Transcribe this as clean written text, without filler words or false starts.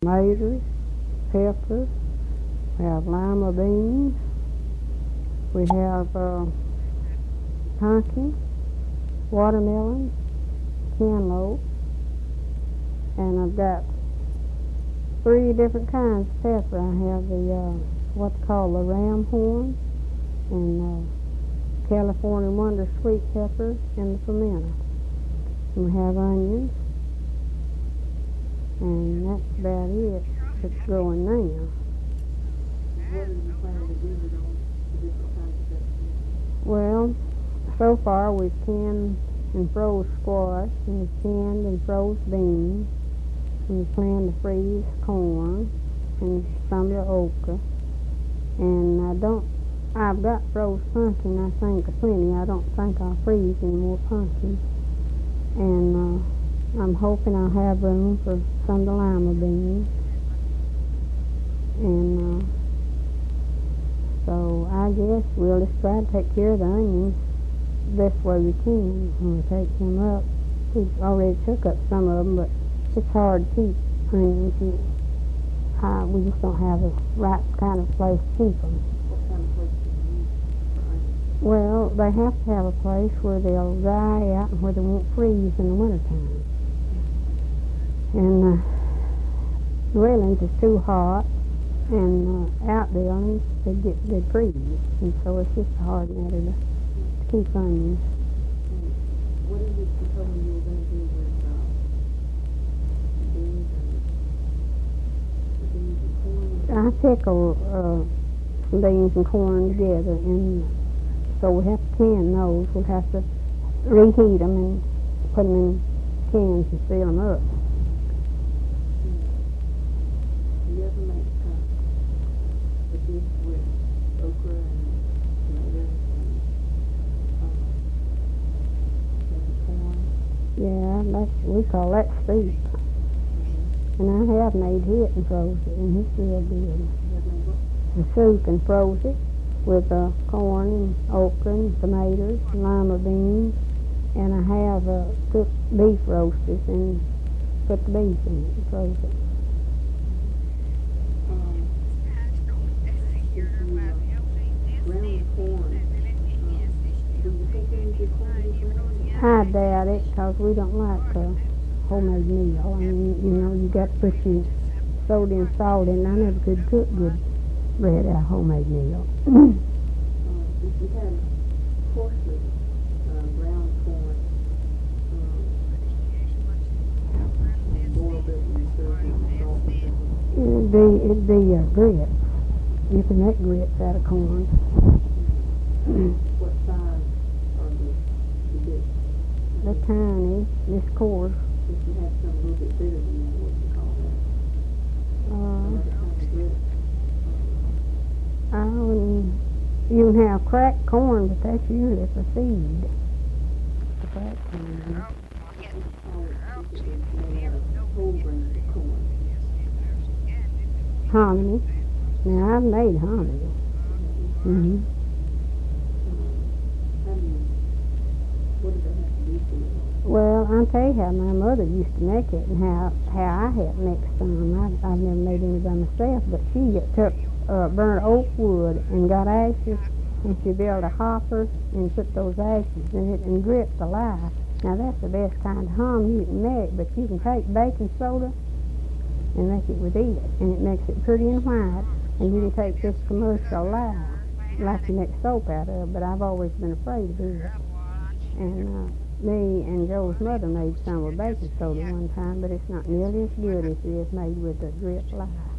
tomatoes, peppers, we have lima beans, we have pumpkin, watermelon, cantaloupe, and I've got 3 different kinds of pepper. I have the what's called the ram horn, and California Wonder sweet pepper, and the pimento. And we have onions, and that's about it that's growing now. What are you planning to do with those different kinds of vegetables? Well, so far we've canned and froze squash, and we've canned and froze beans, and we plan to freeze corn and some of the okra. And I've got froze pumpkin, I think, plenty. I don't think I'll freeze any more pumpkin. And I'm hoping I'll have room for some of the lima beans. And so I guess we'll just try to take care of the onions the best way we can when we take them up. We've already took up some of them, but it's hard to keep onions. We just don't have the right kind of place to keep them. What kind of place do you use for onions? Well, they have to have a place where they'll dry out and where they won't freeze in the wintertime. And dwellings is too hot, and outbuildings, they'd freeze. And so it's just a hard matter to keep onions. What is it you told me you were going to do with beans and corn? I pickle some beans and corn together, and so we have to can those. We'll have to reheat them and put them in cans and seal them up. Do you ever make a dish with okra and tomatoes and corn? Yeah, we call that soup. And I have made it and froze it, and it's real good. You ever made what? The soup and froze it with corn and okra and tomatoes and lima beans. And I have cooked beef roasters and put the beef in it and froze it. If you ground the corn, do you think any of your corn is ground? I doubt it, because we don't like homemade meal. I mean, you got to put your soda and salt in. I never could cook good bread out of homemade meal. If you had coarsely ground corn, boiled it and served it with salt and pepper. It'd be grits. You can make grits out of corn. What size are the bits? They're tiny, this coarse. If you had some a little bit bigger than that, what do you call that? Another kind of grit? You can have cracked corn, but that's usually for seed. The cracked corn. Whole grain corn. Hominy. Now, I've made hominy. Mm-hmm. What did they have to do for it? Well, I'll tell you how my mother used to make it, and how I had mixed some. I've never made any by myself, but she took burnt oak wood and got ashes, and she built a hopper and put those ashes in it and gripped the lye. Now, that's the best kind of hominy you can make, but you can take baking soda and make it with it, and it makes it pretty and white. And you can take this commercial lye, like you make soap out of, but I've always been afraid of it. And me and Joe's mother made some with baking soda one time, but it's not nearly as good as it is made with the grip lye.